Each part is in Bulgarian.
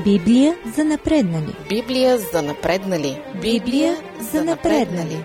Библия за напреднали. Библия за напреднали. Библия за напреднали.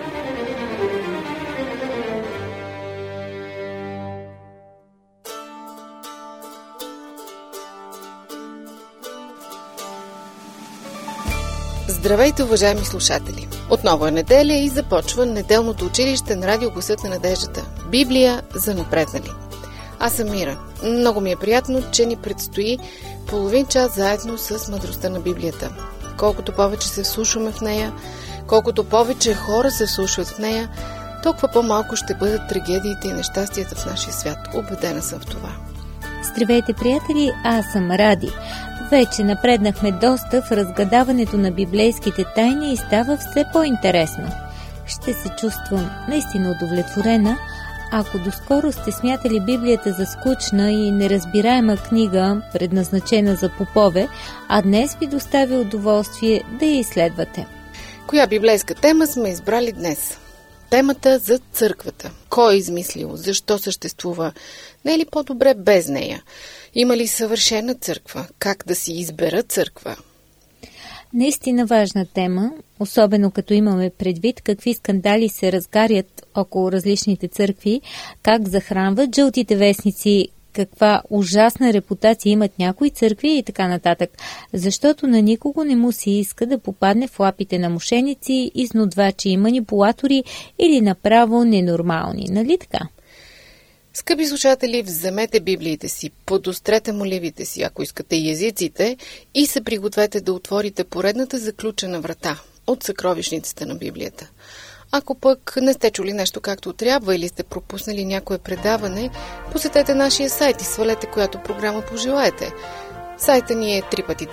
Здравейте, уважаеми слушатели! Отново е неделя и започва неделното училище на Радио Гласът на надеждата. Библия за напреднали. Аз съм Мира. Много ми е приятно, че ни предстои половин час заедно с мъдростта на Библията. Колкото повече се вслушваме в нея, колкото повече хора се вслушват в нея, толкова по-малко ще бъдат трагедиите и нещастията в нашия свят. Убедена съм в това. Здравейте, приятели! Аз съм Ради. Вече напреднахме доста в разгадаването на библейските тайни и става все по-интересно. Ще се чувствам наистина удовлетворена, ако доскоро сте смятали Библията за скучна и неразбираема книга, предназначена за попове, а днес ви доставя удоволствие да я изследвате. Коя библейска тема сме избрали днес? Темата за църквата. Кой е измислил? Защо съществува? Не е ли по-добре без нея? Има ли съвършена църква? Как да си избера църква? Наистина важна тема, особено като имаме предвид какви скандали се разгарят около различните църкви, как захранват жълтите вестници, каква ужасна репутация имат някои църкви и така нататък, защото на никого не му се иска да попадне в лапите на мошеници, изнудвачи и манипулатори или направо ненормални, нали така? Скъпи слушатели, вземете библиите си, подострете моливите си, ако искате и езиците, и се пригответе да отворите поредната заключена врата от съкровищницата на Библията. Ако пък не сте чули нещо както трябва или сте пропуснали някое предаване, посетете нашия сайт и свалете която програма пожелаете. Сайта ни е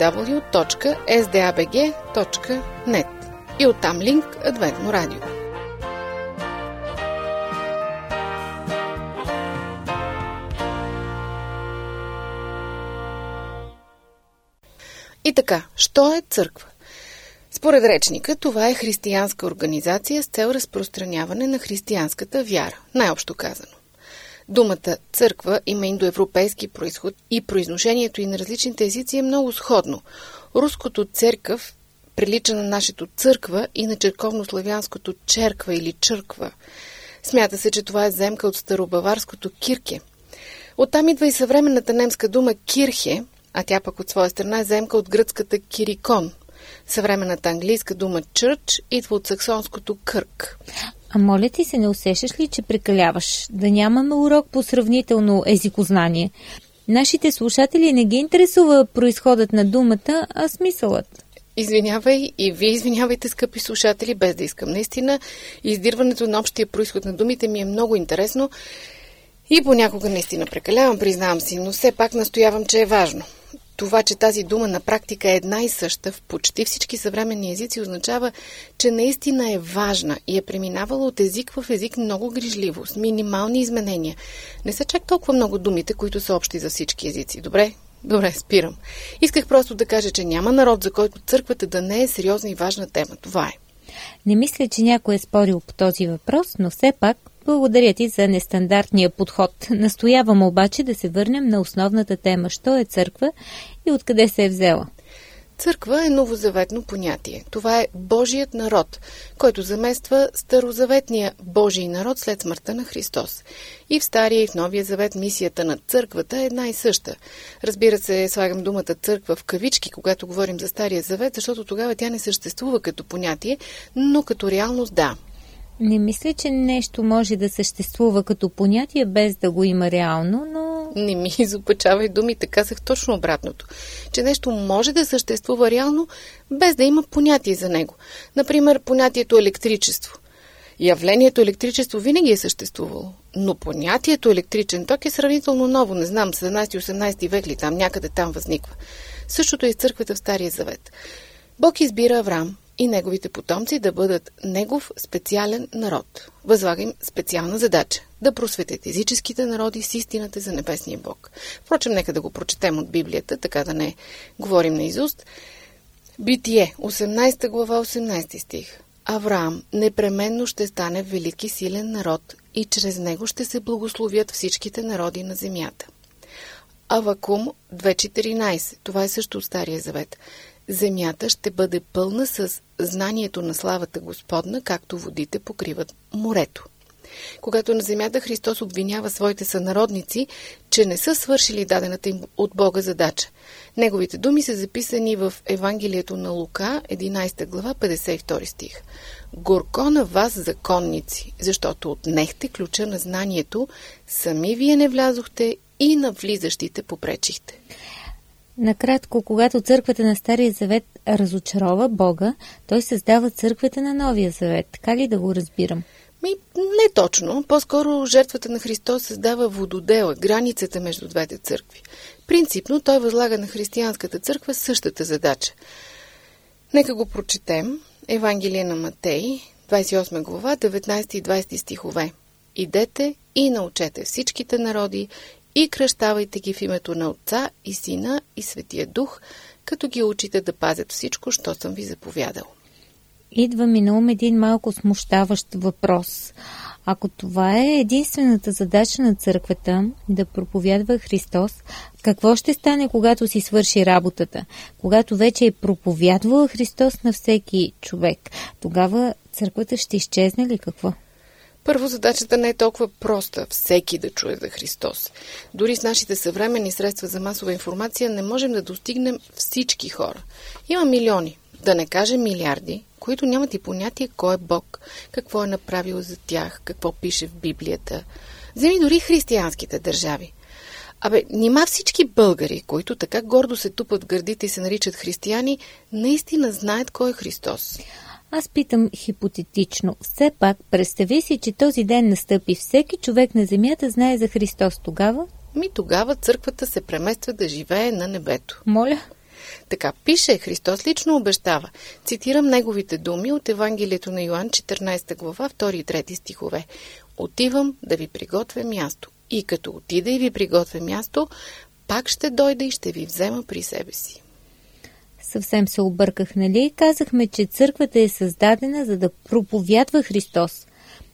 www.sdabg.net и оттам линк Адвентно радио. И така, що е църква? Според речника, това е християнска организация с цел разпространяване на християнската вяра, най-общо казано. Думата църква има индоевропейски произход и произношението и на различните езици е много сходно. Руското церкъв прилича на нашето църква и на черковнославянското черква или чърква. Смята се, че това е земка от старобаварското кирке. Оттам идва и съвременната немска дума кирхе, а тя пък от своя страна е земка от гръцката кирикон. Съвременната английска дума church идва от саксонското кърк. А моля ти се, не усещаш ли, че прекаляваш? Да нямаме урок по сравнително езикознание. Нашите слушатели не ги интересува произходът на думата, а смисълът. Извинявай и вие извинявайте, скъпи слушатели, без да искам. Наистина, издирването на общия произход на думите ми е много интересно и понякога наистина прекалявам, признавам си, но все пак настоявам, че е важно. Това, че тази дума на практика е една и съща в почти всички съвременни езици, означава, че наистина е важна и е преминавала от език в език много грижливо, с минимални изменения. Не са чак толкова много думите, които са общи за всички езици. Добре, спирам. Исках просто да кажа, че няма народ, за който църквата да не е сериозна и важна тема. Това е. Не мисля, че някой е спорил по този въпрос, но все пак благодаря ти за нестандартния подход. Настоявам обаче да се върнем на основната тема. Що е църква и откъде се е взела? Църква е новозаветно понятие. Това е Божият народ, който замества старозаветния Божий народ след смъртта на Христос. И в Стария и в Новия завет мисията на църквата е една и съща. Разбира се, слагам думата църква в кавички, когато говорим за Стария завет, защото тогава тя не съществува като понятие, но като реалност да. Не мисля, че нещо може да съществува като понятие без да го има реално, но... Не ми изопачавай думите, казах точно обратното. Че нещо може да съществува реално, без да има понятие за него. Например, понятието електричество. Явлението електричество винаги е съществувало, но понятието електричен ток е сравнително ново, не знам, 17-18 век ли там, някъде там възниква. Същото е и с църквата в Стария завет. Бог избира Авраам и неговите потомци да бъдат негов специален народ. Възлага им специална задача – да просветят езическите народи с истината за небесния Бог. Впрочем, нека да го прочетем от Библията, така да не говорим наизуст. Битие, 18 глава, 18 стих. Авраам непременно ще стане велики силен народ и чрез него ще се благословят всичките народи на земята. Авакум 2.14. Това е също от Стария завет. Земята ще бъде пълна с знанието на славата Господна, както водите покриват морето. Когато на земята Христос обвинява своите сънародници, че не са свършили дадената им от Бога задача. Неговите думи са записани в Евангелието на Лука, 11 глава, 52 стих. Горко на вас, законници, защото отнехте ключа на знанието, сами вие не влязохте и на влизащите попречихте. Накратко, когато църквата на Стария завет разочарова Бога, той създава църквата на Новия завет. Така ли да го разбирам? Не точно. По-скоро жертвата на Христос създава вододела, границата между двете църкви. Принципно той възлага на християнската църква същата задача. Нека го прочетем. Евангелие на Матей, 28 глава, 19 и 20 стихове. Идете и научете всичките народи и кръщавайте ги в името на Отца и Сина и Светия Дух, като ги учите да пазят всичко, що съм ви заповядал. Идва ми на ум един малко смущаващ въпрос. Ако това е единствената задача на църквата да проповядва Христос, какво ще стане, когато си свърши работата? Когато вече е проповядвал Христос на всеки човек, тогава църквата ще изчезне ли какво? Първо, задачата не е толкова проста всеки да чуе за Христос. Дори с нашите съвременни средства за масова информация не можем да достигнем всички хора. Има милиони, да не кажем милиарди, които нямат и понятие кой е Бог, какво е направил за тях, какво пише в Библията. Вземи дори християнските държави. Нима всички българи, които така гордо се тупат в гърдите и се наричат християни, наистина знаят кой е Христос? Аз питам хипотетично. Все пак, представи си, че този ден настъпи. Всеки човек на земята знае за Христос. Тогава? Тогава църквата се премества да живее на небето. Моля? Така пише, Христос лично обещава. Цитирам неговите думи от Евангелието на Йоан, 14 глава, 2 и 3 стихове. Отивам да ви приготвя място. И като отида и ви приготвя място, пак ще дойда и ще ви взема при себе си. Съвсем се обърках, нали? Казахме, че църквата е създадена, за да проповядва Христос.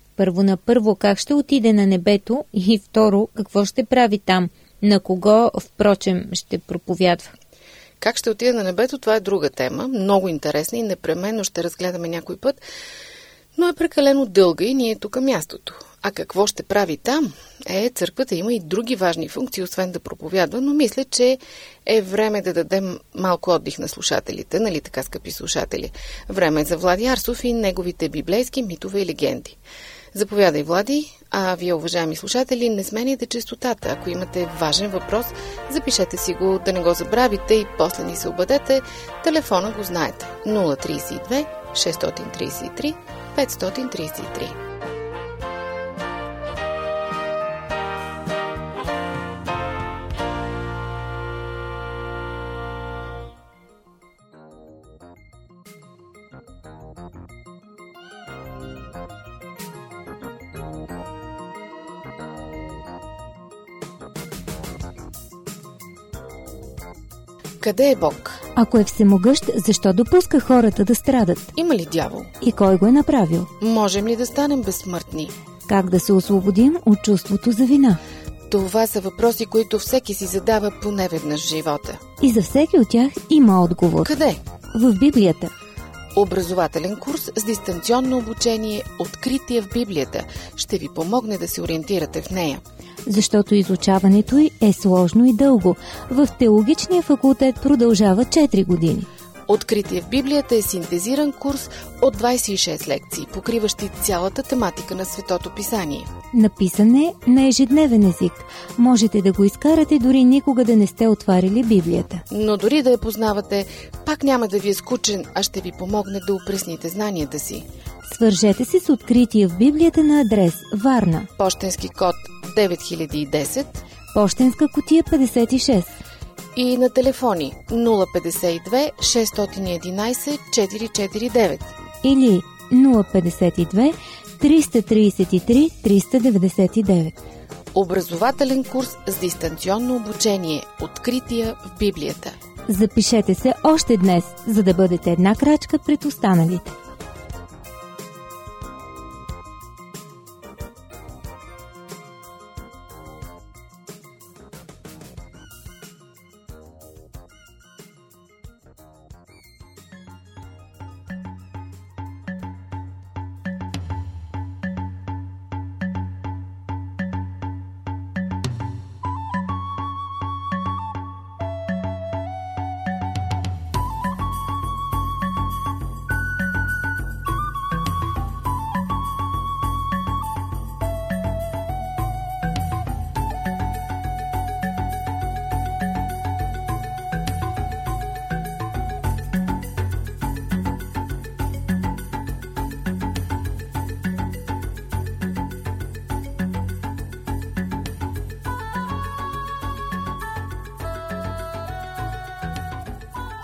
Първо как ще отиде на небето и второ, какво ще прави там? На кого, впрочем, ще проповядва? Как ще отиде на небето, това е друга тема, много интересна и непременно ще разгледаме някой път, но е прекалено дълга и ние тук мястото. А какво ще прави там? Църквата има и други важни функции, освен да проповядва, но мисля, че е време да дадем малко отдих на слушателите, нали така, скъпи слушатели? Време е за Влади Арсов и неговите библейски митове и легенди. Заповядай, Влади, а вие, уважаеми слушатели, не сменяйте честотата. Ако имате важен въпрос, запишете си го, да не го забравите и после ни се обадете. Телефона го знаете. 032 633 533. Къде е Бог? Ако е всемогъщ, защо допуска хората да страдат? Има ли дявол? И кой го е направил? Можем ли да станем безсмъртни? Как да се освободим от чувството за вина? Това са въпроси, които всеки си задава поне веднъж в живота. И за всеки от тях има отговор. Къде? В Библията. Образователен курс с дистанционно обучение "Откритие в Библията" ще ви помогне да се ориентирате в нея. Защото изучаването й е сложно и дълго. В теологичния факултет продължава 4 години. "Откритие в Библията" е синтезиран курс от 26 лекции, покриващи цялата тематика на Светото Писание. Написан е на ежедневен език. Можете да го изкарате дори никога да не сте отварили Библията. Но дори да я познавате, пак няма да ви е скучен, а ще ви помогне да опресните знанията си. Свържете се с Откритие в Библията на адрес Варна. Пощенски код 9010, пощенска кутия 56 и на телефони 052 611 449 или 052 333 399. Образователен курс с дистанционно обучение "Открития в Библията". Запишете се още днес, за да бъдете една крачка пред останалите.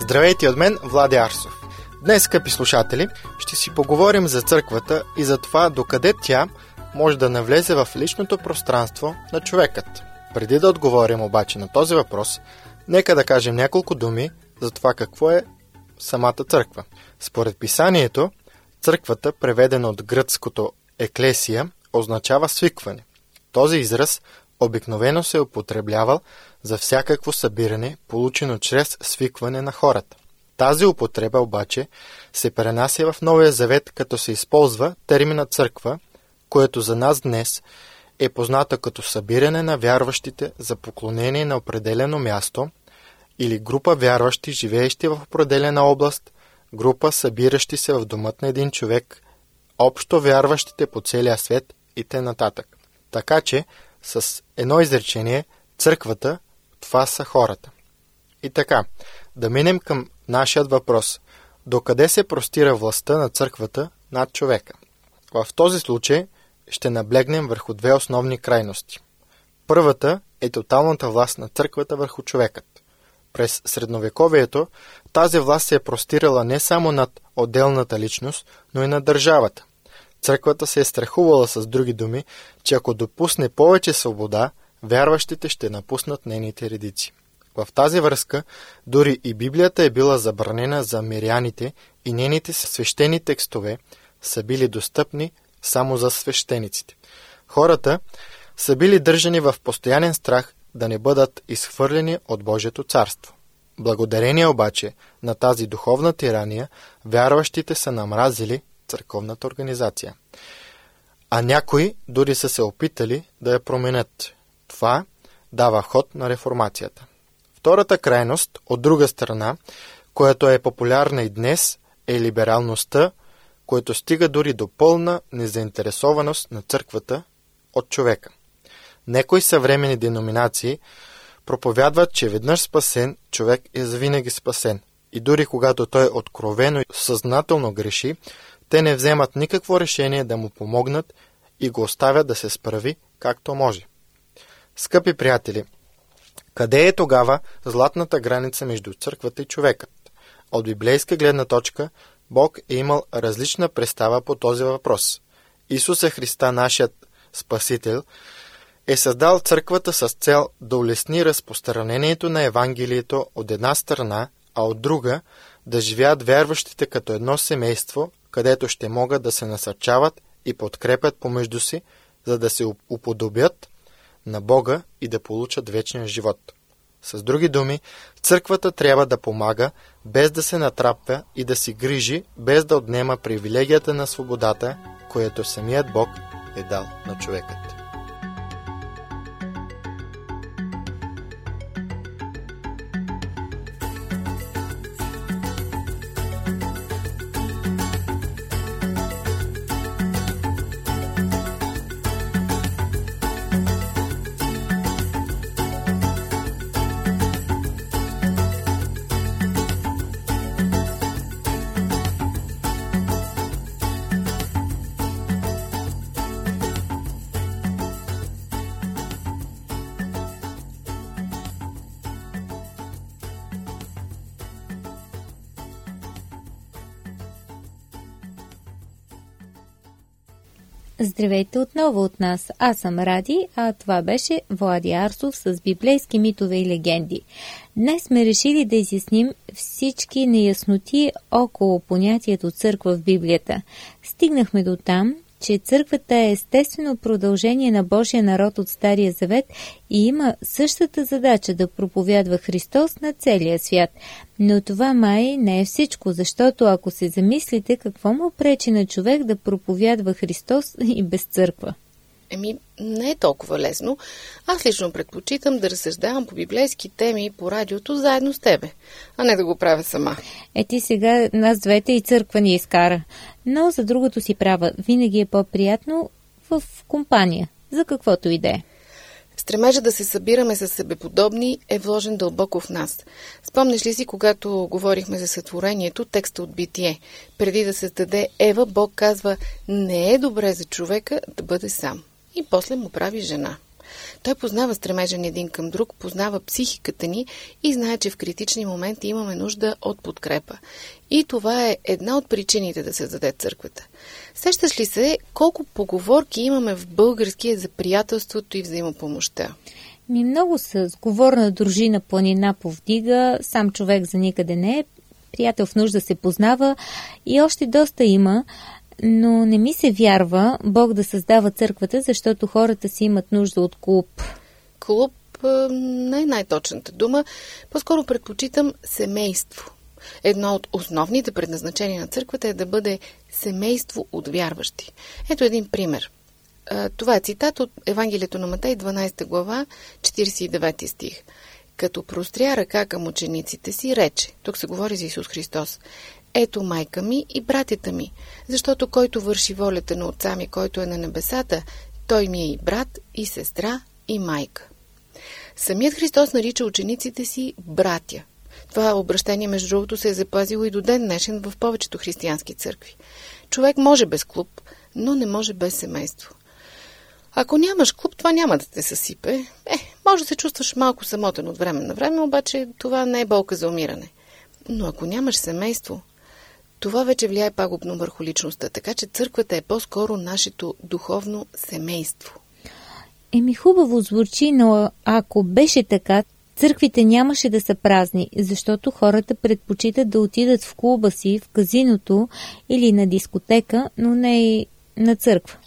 Здравейте от мен, Влади Арсов. Днес, скъпи слушатели, ще си поговорим за църквата и за това докъде тя може да навлезе в личното пространство на човекът. Преди да отговорим обаче на този въпрос, нека да кажем няколко думи за това какво е самата църква. Според писанието, църквата, преведена от гръцкото еклесия, означава свикване. Този израз обикновено се е употребявал за всякакво събиране, получено чрез свикване на хората. Тази употреба обаче се пренася в Новия завет, като се използва термина църква, което за нас днес е познато като събиране на вярващите за поклонение на определено място или група вярващи, живеещи в определена област, група събиращи се в домът на един човек, общо вярващите по целия свет и т.н. Така че, с едно изречение, църквата, това са хората. И така, да минем към нашият въпрос. Докъде се простира властта на църквата над човека? В този случай ще наблегнем върху две основни крайности. Първата е тоталната власт на църквата върху човекът. През средновековието тази власт се е простирала не само над отделната личност, но и над държавата. Църквата се е страхувала, с други думи, че ако допусне повече свобода, вярващите ще напуснат нейните редици. В тази връзка, дори и Библията е била забранена за миряните и нейните свещени текстове са били достъпни само за свещениците. Хората са били държани в постоянен страх да не бъдат изхвърлени от Божието царство. Благодарение обаче на тази духовна тирания, вярващите са намразили църковната организация. А някои дори са се опитали да я променят. Това дава ход на реформацията. Втората крайност, от друга страна, която е популярна и днес, е либералността, което стига дори до пълна незаинтересованост на църквата от човека. Некои съвременни деноминации проповядват, че веднъж спасен, човек е завинаги спасен. И дори когато той откровено и съзнателно греши, те не вземат никакво решение да му помогнат и го оставят да се справи както може. Скъпи приятели, къде е тогава златната граница между църквата и човекът? От библейска гледна точка, Бог е имал различна представа по този въпрос. Исуса Христа, нашият Спасител, е създал църквата с цел да улесни разпространението на Евангелието от една страна, а от друга да живеят вярващите като едно семейство, където ще могат да се насърчават и подкрепят помежду си, за да се уподобят на Бога и да получат вечния живот. С други думи, църквата трябва да помага, без да се натрапва и да си грижи, без да отнема привилегията на свободата, която самият Бог е дал на човекът. Здравейте отново от нас. Аз съм Ради, а това беше Влади Арсов с библейски митове и легенди. Днес сме решили да изясним всички неясноти около понятието църква в Библията. Стигнахме до там, че църквата е естествено продължение на Божия народ от Стария Завет и има същата задача да проповядва Христос на целия свят. Но това май не е всичко, защото ако се замислите, какво му пречи на човек да проповядва Христос и без църква? Не е толкова лесно. Аз лично предпочитам да разсъждавам по библейски теми по радиото заедно с тебе, а не да го правя сама. Ти сега нас двете и църква ни изкара. Но за другото си права, винаги е по-приятно в компания, за каквото и да е. Стремежа да се събираме с себеподобни е вложен дълбоко в нас. Спомнеш ли си, когато говорихме за сътворението, текста от Битие? Преди да създаде Ева, Бог казва: не е добре за човека да бъде сам. И после му прави жена. Той познава стремежа ни един към друг, познава психиката ни и знае, че в критични моменти имаме нужда от подкрепа. И това е една от причините да се създаде църквата. Сещаш ли се колко поговорки имаме в българския за приятелството и взаимопомощта? Много са. Сговорна дружина планина повдига, сам човек за никъде не е, приятел в нужда се познава и още доста има, но не ми се вярва Бог да създава църквата, защото хората си имат нужда от клуб. Клуб не е най-точната дума, по-скоро предпочитам семейство. Едно от основните предназначения на църквата е да бъде семейство от вярващи. Ето един пример. Това е цитат от Евангелието на Матей, 12 глава, 49 стих. Като простря ръка към учениците си, рече, тук се говори за Исус Христос, ето майка ми и братята ми, защото който върши волята на Отца ми, който е на небесата, той ми е и брат, и сестра, и майка. Самият Христос нарича учениците си братя. Това обращение, между другото, се е запазило и до ден днешен в повечето християнски църкви. Човек може без клуб, но не може без семейство. Ако нямаш клуб, това няма да те съсипе. Може да се чувстваш малко самотен от време на време, обаче това не е болка за умиране. Но ако нямаш семейство, това вече влияе пагубно върху личността, така че църквата е по-скоро нашето духовно семейство. Хубаво звучи, но ако беше така, църквите нямаше да са празни, защото хората предпочитат да отидат в клуба си, в казиното или на дискотека, но не и на църква.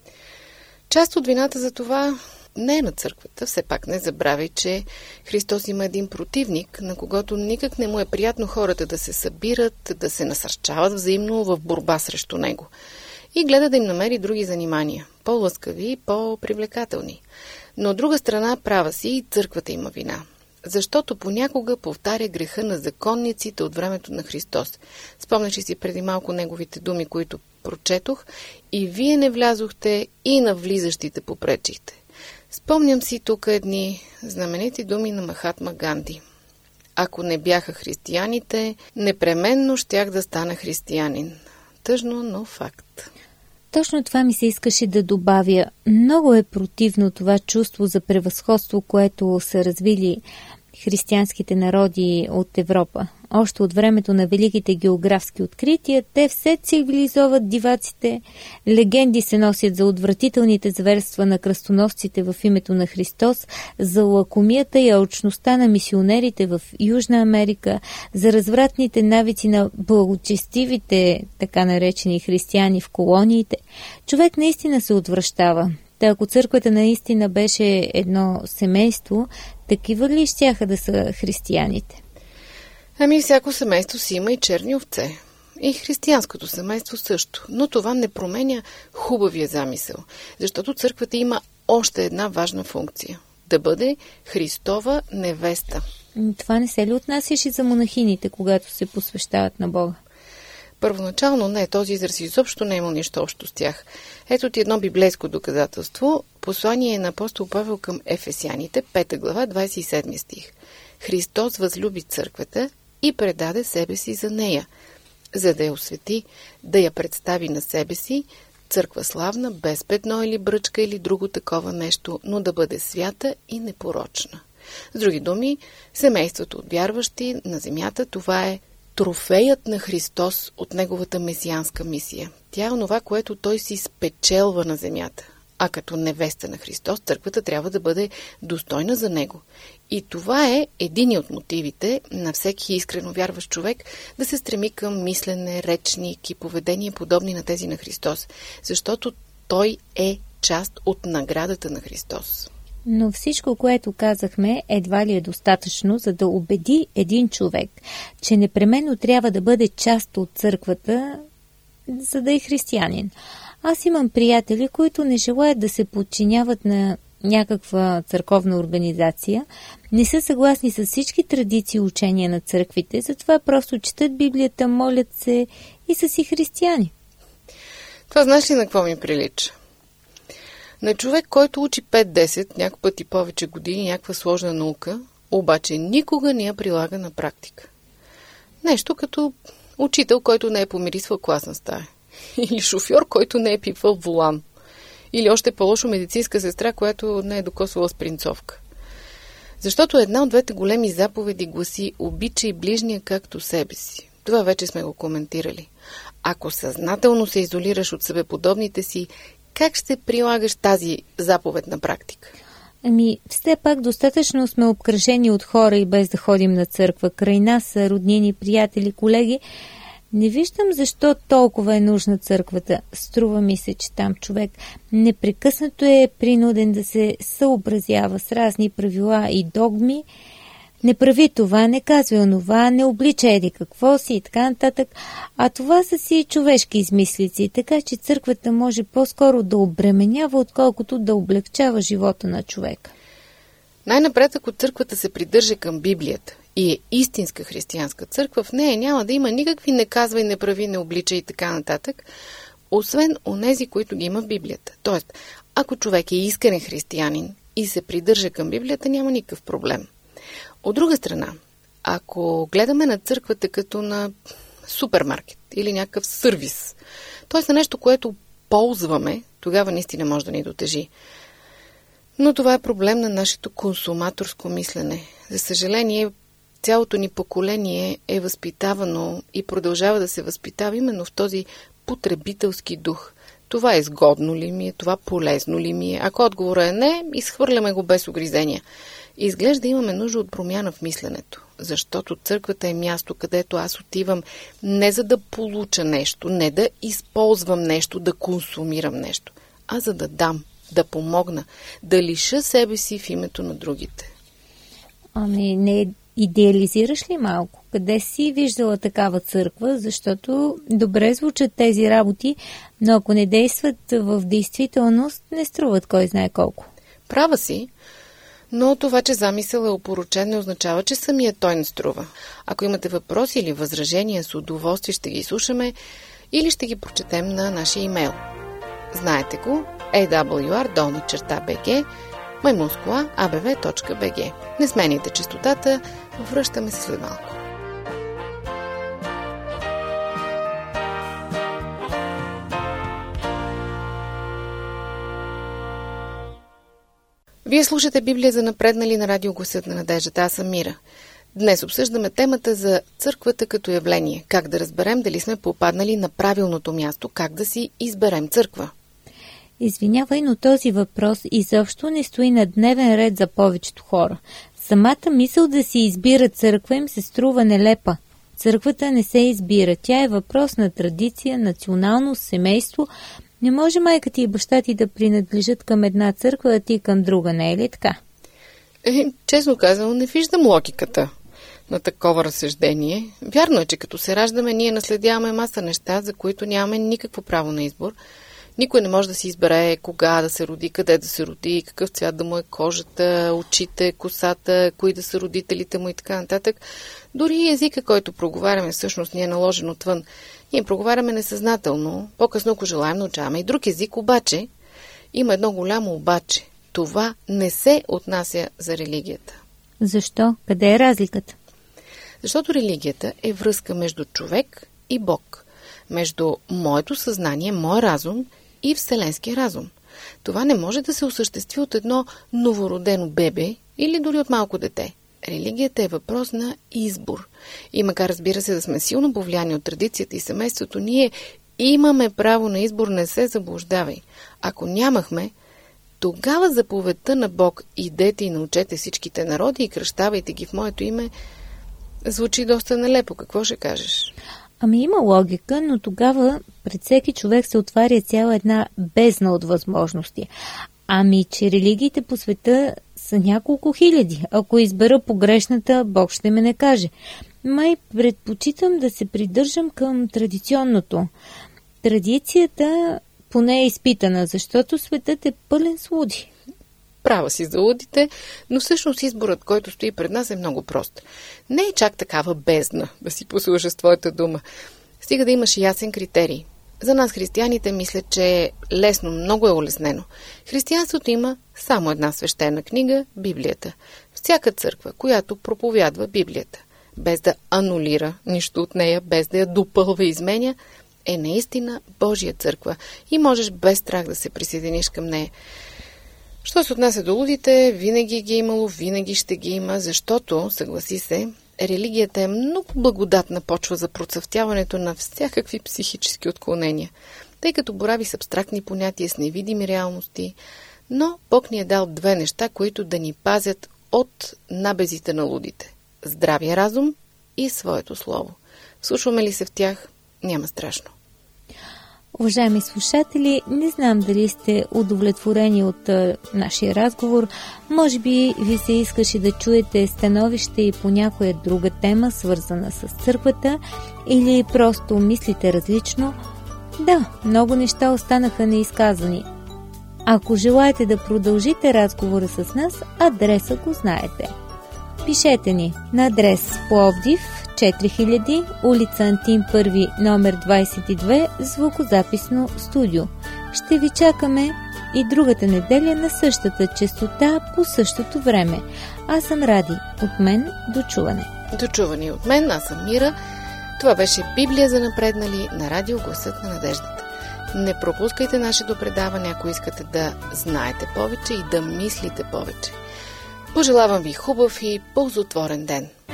Част от вината за това не е на църквата. Все пак не забравяй, че Христос има един противник, на когото никак не му е приятно хората да се събират, да се насърчават взаимно в борба срещу него. И гледа да им намери други занимания, по-лъскави и по-привлекателни. Но от друга страна права си и църквата има вина. Защото понякога повтаря греха на законниците от времето на Христос. Спомняш ли си преди малко неговите думи, които прочетох? И вие не влязохте, и на влизащите попречихте. Спомням си тук едни знаменити думи на Махатма Ганди. Ако не бяха християните, непременно щях да стана християнин. Тъжно, но факт. Точно това ми се искаше да добавя. Много е противно това чувство за превъзходство, което са развили християнските народи от Европа. Още от времето на великите географски открития, те все цивилизоват диваците. Легенди се носят за отвратителните зверства на кръстоносците в името на Христос, за лакомията и алчността на мисионерите в Южна Америка, за развратните навици на благочестивите, така наречени християни в колониите. Човек наистина се отвращава. Та ако църквата наистина беше едно семейство, такива ли щяха да са християните? Всяко семейство си има и черни овце. И християнското семейство също. Но това не променя хубавия замисъл. Защото църквата има още една важна функция. Да бъде Христова невеста. Това не се ли отнасяше за монахините, когато се посвещават на Бога? Първоначално не, този израз изобщо не е имал нищо общо с тях. Ето ти едно библейско доказателство. Послание на апостол Павел към Ефесяните, 5 глава, 27 стих. Христос възлюби църквата и предаде себе си за нея, за да я освети, да я представи на себе си, църква славна, без петно или бръчка или друго такова нещо, но да бъде свята и непорочна. С други думи, семейството от вярващи на земята, това е трофеят на Христос от неговата месианска мисия. Тя е онова, което той си спечелва на земята. А като невеста на Христос, църквата трябва да бъде достойна за него. И това е един от мотивите на всеки искрено вярващ човек да се стреми към мислене, речник и поведение подобни на тези на Христос. Защото той е част от наградата на Христос. Но всичко, което казахме, едва ли е достатъчно, за да убеди един човек, че непременно трябва да бъде част от църквата, за да е християнин. Аз имам приятели, които не желаят да се подчиняват на някаква църковна организация, не са съгласни с всички традиции и учения на църквите, затова просто четат Библията, молят се и са си християни. Това знаеш ли на какво ми прилича? На човек, който учи 5-10, някой път и повече години, някаква сложна наука, обаче никога не я прилага на практика. Нещо като учител, който не е помирисвал класна стая. Или шофьор, който не е пипвал волан. Или още по-лошо медицинска сестра, която не е докосвала спринцовка. Защото една от двете големи заповеди гласи: обичай ближния както себе си. Това вече сме го коментирали. Ако съзнателно се изолираш от себеподобните си, как ще прилагаш тази заповед на практика? Все пак достатъчно сме обкръжени от хора и без да ходим на църква. Край нас са роднини, приятели, колеги. Не виждам защо толкова е нужна църквата. Струва ми се, че там човек непрекъснато е принуден да се съобразява с разни правила и догми. Не прави това, не казвай онова, не облича еди какво си и така нататък. А това са си човешки измислици, така че църквата може по-скоро да обременява, отколкото да облегчава живота на човека. Най-напред, ако църквата се придържа към Библията и е истинска християнска църква, в нея няма да има никакви не казвай, не прави, не облича и така нататък, освен онези, които ги има в Библията. Тоест, ако човек е искрен християнин и се придържа към Библията, няма никакъв проблем. От друга страна, ако гледаме на църквата като на супермаркет или някакъв сервис, т.е. на нещо, което ползваме, тогава наистина може да ни дотежи. Но това е проблем на нашето консуматорско мислене. За съжаление, цялото ни поколение е възпитавано и продължава да се възпитава именно в този потребителски дух. Това изгодно ли ми е, това полезно ли ми е? Ако отговорът е не, изхвърляме го без огризения. Изглежда имаме нужда от промяна в мисленето, защото църквата е място, където аз отивам не за да получа нещо, не да използвам нещо, да консумирам нещо, а за да дам, да помогна, да лиша себе си в името на другите. Не идеализираш ли малко? Къде си виждала такава църква? Защото добре звучат тези работи, но ако не действат в действителност, не струват кой знае колко. Права си, но това, че замисъл е опорочен, не означава, че самия той не струва. Ако имате въпроси или възражения, с удоволствие ще ги слушаме или ще ги прочетем на нашия имейл. Знаете го, awr@bg, mаймунскоa@abv.bg. Не сменяйте честотата, връщаме се след малко. Вие слушате Библия за напреднали на радио Гласът на надеждата. Аз съм Мира. Днес обсъждаме темата за църквата като явление. Как да разберем дали сме попаднали на правилното място, как да си изберем църква. Извинявай, но този въпрос изобщо не стои на дневен ред за повечето хора. Самата мисъл да си избира църква им се струва нелепа. Църквата не се избира. Тя е въпрос на традиция, националност, семейство. Не може майка ти и баща ти да принадлежат към една църква, а ти към друга, не е ли така? Честно казано, не виждам логиката на такова разсъждение. Вярно е, че като се раждаме, ние наследяваме маса неща, за които нямаме никакво право на избор. Никой не може да си избере кога да се роди, къде да се роди, какъв цвят да му е кожата, очите, косата, кои да са родителите му и така нататък. Дори езика, който проговаряме, всъщност ни е наложен отвън. Ние проговаряме несъзнателно, по-късно, ако желаем, научаваме и друг език, обаче има едно голямо обаче. Това не се отнася за религията. Защо? Къде е разликата? Защото религията е връзка между човек и Бог, между моето съзнание, мой разум и вселенския разум. Това не може да се осъществи от едно новородено бебе или дори от малко дете. Религията е въпрос на избор. И макар, разбира се, да сме силно повлияни от традицията и семейството, ние имаме право на избор, не се заблуждавай. Ако нямахме, тогава заповедта на Бог идете и научете всичките народи и кръщавайте ги в моето име звучи доста нелепо. Какво ще кажеш? Има логика, но тогава пред всеки човек се отваря цяла една бездна от възможности. Че религиите по света са няколко хиляди. Ако избера погрешната, Бог ще ме накаже. Предпочитам да се придържам към традиционното. Традицията поне е изпитана, защото светът е пълен с луди. Права си за лудите, но всъщност изборът, който стои пред нас, е много прост. Не е чак такава бездна, да си послушаш с твоята дума. Стига да имаш ясен критерий. За нас, християните, мисля, че е лесно, много е улеснено. Християнството има само една свещена книга – Библията. Всяка църква, която проповядва Библията, без да анулира нищо от нея, без да я допълва и изменя, е наистина Божия църква и можеш без страх да се присъединиш към нея. Що се отнася до лудите, винаги ги е имало, винаги ще ги има, защото, съгласи се, религията е много благодатна почва за процъфтяването на всякакви психически отклонения, тъй като борави с абстрактни понятия, с невидими реалности, но Бог ни е дал две неща, които да ни пазят от набезите на лудите – здравия разум и своето слово. Слушваме ли се в тях, няма страшно. Уважаеми слушатели, не знам дали сте удовлетворени от нашия разговор. Може би ви се искаше да чуете становище и по някоя друга тема, свързана с църквата, или просто мислите различно. Да, много неща останаха неизказани. Ако желаете да продължите разговора с нас, адреса го знаете. Пишете ни на адрес Пловдив, 4000, улица Антим 1, номер 22, звукозаписно студио. Ще ви чакаме и другата неделя на същата честота по същото време. Аз съм Ради. От мен до чуване. До чуване от мен, аз съм Мира. Това беше Библия за напреднали на радио Гласът на надеждата. Не пропускайте нашето предаване, ако искате да знаете повече и да мислите повече. Пожелавам ви хубав и ползотворен ден.